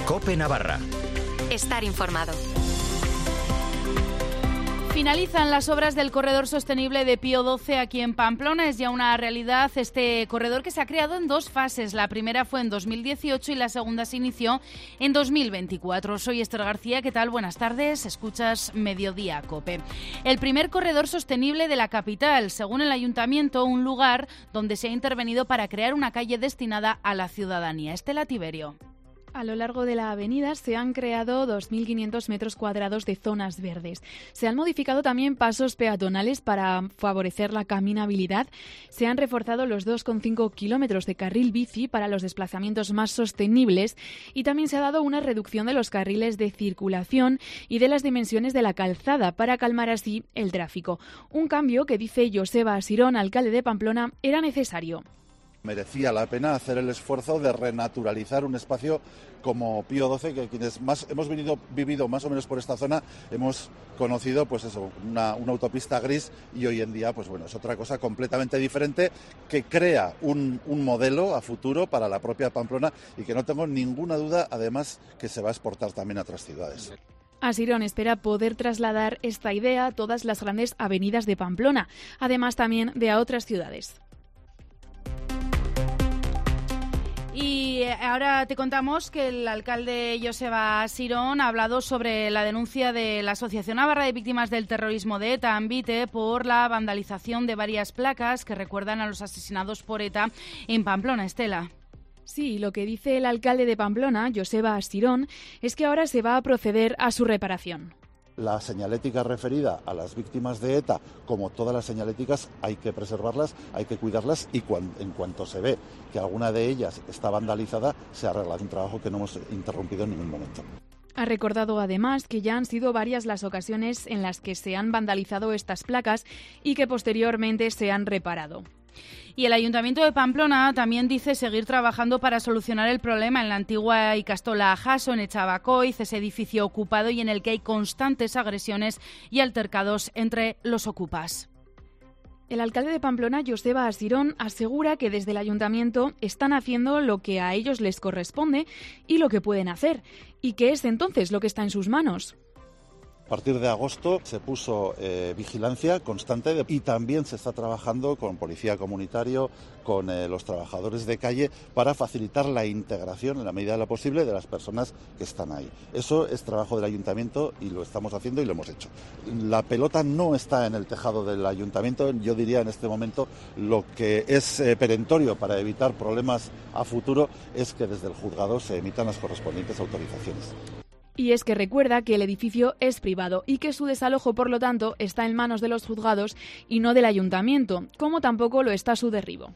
COPE Navarra. Estar informado. Finalizan las obras del corredor sostenible de Pío XII aquí en Pamplona. Es ya una realidad este corredor que se ha creado en dos fases. La primera fue en 2018 y la segunda se inició en 2024. Soy Esther García, ¿qué tal? Buenas tardes. Escuchas Mediodía COPE. El primer corredor sostenible de la capital, según el Ayuntamiento, un lugar donde se ha intervenido para crear una calle destinada a la ciudadanía. Estela Tiberio. A lo largo de la avenida se han creado 2.500 metros cuadrados de zonas verdes. Se han modificado también pasos peatonales para favorecer la caminabilidad. Se han reforzado los 2,5 kilómetros de carril bici para los desplazamientos más sostenibles y también se ha dado una reducción de los carriles de circulación y de las dimensiones de la calzada para calmar así el tráfico. Un cambio que, dice Joseba Asirón, alcalde de Pamplona, era necesario. Merecía la pena hacer el esfuerzo de renaturalizar un espacio como Pío XII, que quienes más hemos vivido más o menos por esta zona, hemos conocido pues eso, una autopista gris, y hoy en día pues bueno, es otra cosa completamente diferente que crea un modelo a futuro para la propia Pamplona y que no tengo ninguna duda, además, que se va a exportar también a otras ciudades. Asirón espera poder trasladar esta idea a todas las grandes avenidas de Pamplona, además también de a otras ciudades. Y ahora te contamos que el alcalde Joseba Asirón ha hablado sobre la denuncia de la Asociación Navarra de Víctimas del Terrorismo de ETA, ANVITE, por la vandalización de varias placas que recuerdan a los asesinados por ETA en Pamplona. Estela. Sí, lo que dice el alcalde de Pamplona, Joseba Asirón, es que ahora se va a proceder a su reparación. La señalética referida a las víctimas de ETA, como todas las señaléticas, hay que preservarlas, hay que cuidarlas y en cuanto se ve que alguna de ellas está vandalizada, se arregla. Un trabajo que no hemos interrumpido en ningún momento. Ha recordado además que ya han sido varias las ocasiones en las que se han vandalizado estas placas y que posteriormente se han reparado. Y el Ayuntamiento de Pamplona también dice seguir trabajando para solucionar el problema en la antigua Ikastola Jaso, en Echabacoiz, ese edificio ocupado y en el que hay constantes agresiones y altercados entre los ocupas. El alcalde de Pamplona, Joseba Asirón, asegura que desde el Ayuntamiento están haciendo lo que a ellos les corresponde y lo que pueden hacer, y que es entonces lo que está en sus manos. A partir de agosto se puso vigilancia constante y también se está trabajando con policía comunitario, con los trabajadores de calle, para facilitar la integración en la medida de lo posible de las personas que están ahí. Eso es trabajo del ayuntamiento y lo estamos haciendo y lo hemos hecho. La pelota no está en el tejado del ayuntamiento. Yo diría en este momento lo que es perentorio para evitar problemas a futuro es que desde el juzgado se emitan las correspondientes autorizaciones. Y es que recuerda que el edificio es privado y que su desalojo, por lo tanto, está en manos de los juzgados y no del ayuntamiento, como tampoco lo está su derribo.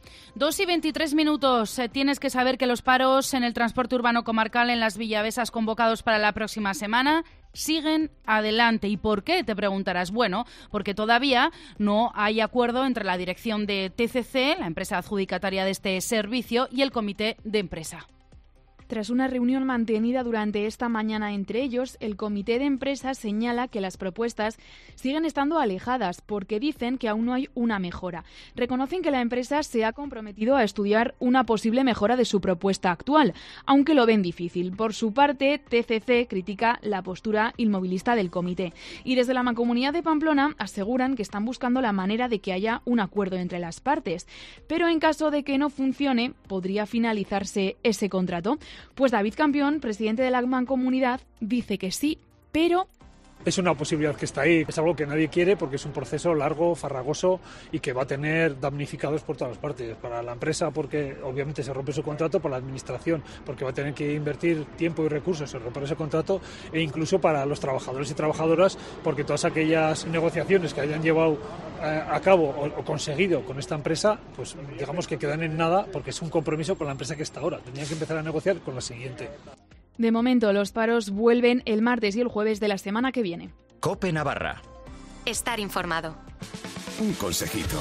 2:23. Tienes que saber que los paros en el transporte urbano comarcal en las Villavesas convocados para la próxima semana siguen adelante. ¿Y por qué?, te preguntarás. Bueno, porque todavía no hay acuerdo entre la dirección de TCC, la empresa adjudicataria de este servicio, y el comité de empresa. Tras una reunión mantenida durante esta mañana entre ellos, el comité de empresa señala que las propuestas siguen estando alejadas porque dicen que aún no hay una mejora. Reconocen que la empresa se ha comprometido a estudiar una posible mejora de su propuesta actual, aunque lo ven difícil. Por su parte, TCC critica la postura inmovilista del comité y desde la Mancomunidad de Pamplona aseguran que están buscando la manera de que haya un acuerdo entre las partes, pero en caso de que no funcione, podría finalizarse ese contrato. Pues David Campión, presidente de la Mancomunidad, dice que sí, pero es una posibilidad que está ahí, es algo que nadie quiere porque es un proceso largo, farragoso y que va a tener damnificados por todas las partes. Para la empresa porque obviamente se rompe su contrato, para la administración porque va a tener que invertir tiempo y recursos en romper ese contrato, e incluso para los trabajadores y trabajadoras porque todas aquellas negociaciones que hayan llevado a cabo o conseguido con esta empresa, pues digamos que quedan en nada porque es un compromiso con la empresa que está ahora. Tendrían que empezar a negociar con la siguiente. De momento, los paros vuelven el martes y el jueves de la semana que viene. COPE Navarra. Estar informado. Un consejito.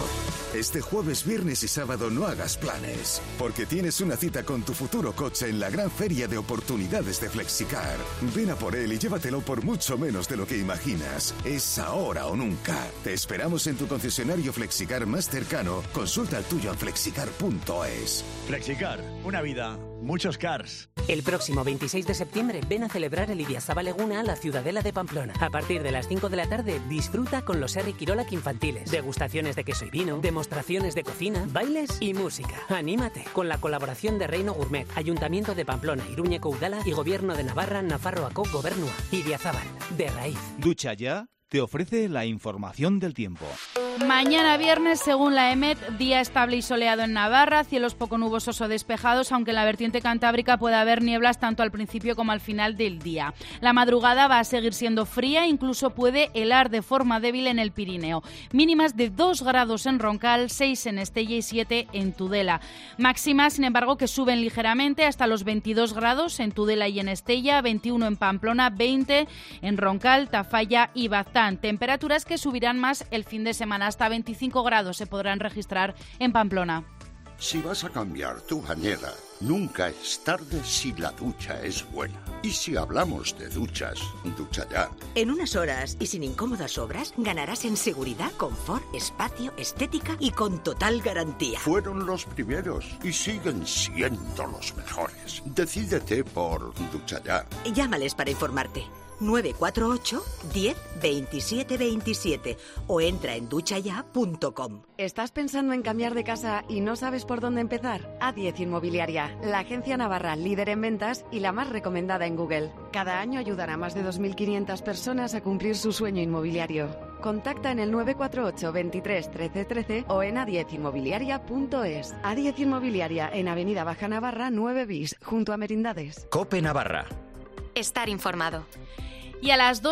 Este jueves, viernes y sábado no hagas planes, porque tienes una cita con tu futuro coche en la gran feria de oportunidades de Flexicar. Ven a por él y llévatelo por mucho menos de lo que imaginas. Es ahora o nunca. Te esperamos en tu concesionario Flexicar más cercano. Consulta el tuyo en flexicar.es. Flexicar, una vida, muchos cars. El próximo 26 de septiembre ven a celebrar el Idiazabal Eguna a la Ciudadela de Pamplona. A partir de las 5 de la tarde disfruta con los Herri Kirolak infantiles, degustaciones de queso y vino, demostraciones de cocina, bailes y música. Anímate con la colaboración de Reino Gourmet, Ayuntamiento de Pamplona, Iruñeco Udala y Gobierno de Navarra, Nafarroako Gobernua. Idiazabal, de raíz. Ducha Ya te ofrece la información del tiempo. Mañana viernes, según la EMET, día estable y soleado en Navarra, cielos poco nubosos o despejados, aunque en la vertiente cantábrica puede haber nieblas tanto al principio como al final del día. La madrugada va a seguir siendo fría, incluso puede helar de forma débil en el Pirineo. Mínimas de 2 grados en Roncal, 6 en Estella y 7 en Tudela. Máximas, sin embargo, que suben ligeramente hasta los 22 grados en Tudela y en Estella, 21 en Pamplona, 20 en Roncal, Tafalla y Baztán. Temperaturas que subirán más el fin de semana. Hasta 25 grados se podrán registrar en Pamplona. Si vas a cambiar tu bañera, nunca es tarde si la ducha es buena. Y si hablamos de duchas, Ducha Ya. En unas horas y sin incómodas obras, ganarás en seguridad, confort, espacio, estética y con total garantía. Fueron los primeros y siguen siendo los mejores. Decídete por Ducha Ya. Llámales para informarte. 948 10 27 27 o entra en duchaya.com. ¿Estás pensando en cambiar de casa y no sabes por dónde empezar? A10 Inmobiliaria, la agencia navarra líder en ventas y la más recomendada en Google. Cada año ayudará a más de 2.500 personas a cumplir su sueño inmobiliario. Contacta en el 948 23 13 13 o en a10inmobiliaria.es. A10 Inmobiliaria en Avenida Baja Navarra 9 bis, junto a Merindades. COPE Navarra. Estar informado. Y a las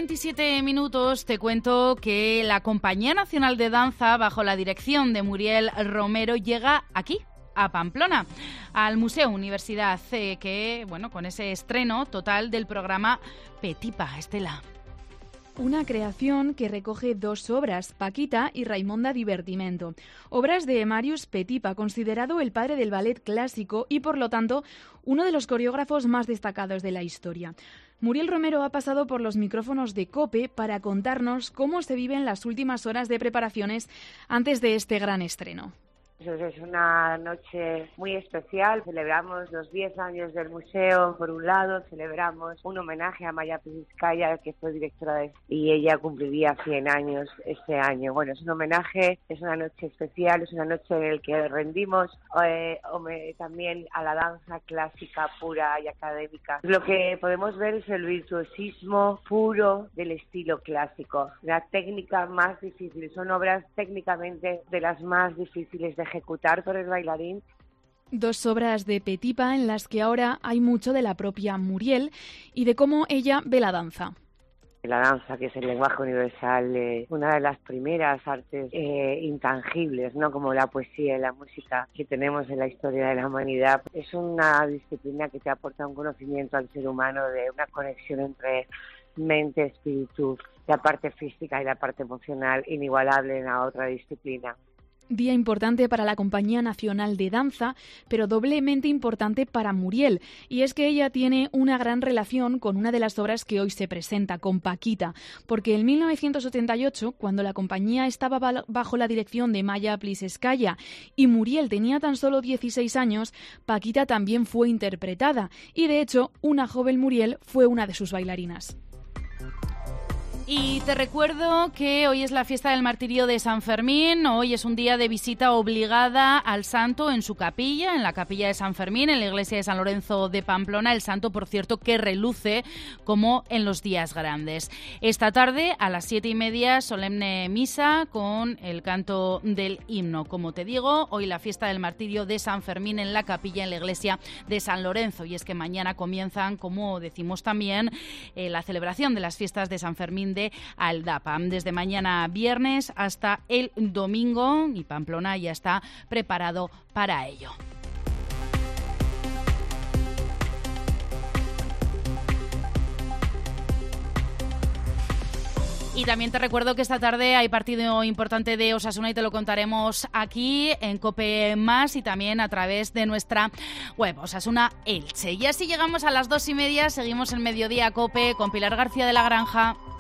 2:27 te cuento que la Compañía Nacional de Danza, bajo la dirección de Muriel Romero, llega aquí, a Pamplona, al Museo Universidad C, que, bueno, con ese estreno total del programa Petipa, Estela. Una creación que recoge 2 obras, Paquita y Raimonda Divertimento. Obras de Marius Petipa, considerado el padre del ballet clásico y, por lo tanto, uno de los coreógrafos más destacados de la historia. Muriel Romero ha pasado por los micrófonos de COPE para contarnos cómo se viven las últimas horas de preparaciones antes de este gran estreno. Es una noche muy especial. Celebramos los 10 años del museo. Por un lado, celebramos un homenaje a Maya Pliskaya, que fue directora y ella cumpliría 100 años este año. Bueno, es un homenaje, es una noche especial, es una noche en la que rendimos también a la danza clásica pura y académica. Lo que podemos ver es el virtuosismo puro del estilo clásico, la técnica más difícil. Son obras técnicamente de las más difíciles de ejecutar por el bailarín. 2 obras de Petipa en las que ahora hay mucho de la propia Muriel y de cómo ella ve la danza. La danza, que es el lenguaje universal, una de las primeras artes intangibles, ¿no? Como la poesía y la música que tenemos en la historia de la humanidad. Es una disciplina que te aporta un conocimiento al ser humano de una conexión entre mente, espíritu, la parte física y la parte emocional, inigualable en la otra disciplina. Día importante para la Compañía Nacional de Danza, pero doblemente importante para Muriel, y es que ella tiene una gran relación con una de las obras que hoy se presenta, con Paquita, porque en 1978, cuando la compañía estaba bajo la dirección de Maya Pliskaya y Muriel tenía tan solo 16 años, Paquita también fue interpretada, y de hecho, una joven Muriel fue una de sus bailarinas. Y te recuerdo que hoy es la fiesta del martirio de San Fermín. Hoy es un día de visita obligada al santo en su capilla, en la capilla de San Fermín, en la iglesia de San Lorenzo de Pamplona. El santo, por cierto, que reluce como en los días grandes. Esta tarde, a las 7:30, solemne misa con el canto del himno. Como te digo, hoy la fiesta del martirio de San Fermín en la capilla, en la iglesia de San Lorenzo. Y es que mañana comienzan, como decimos también, la celebración de las fiestas de San Fermín de Aldapa. Desde mañana viernes hasta el domingo, y Pamplona ya está preparado para ello. Y también te recuerdo que esta tarde hay partido importante de Osasuna y te lo contaremos aquí en COPE+, y también a través de nuestra web, Osasuna Elche. Y así llegamos a las 2:30, seguimos en Mediodía COPE con Pilar García de la Granja.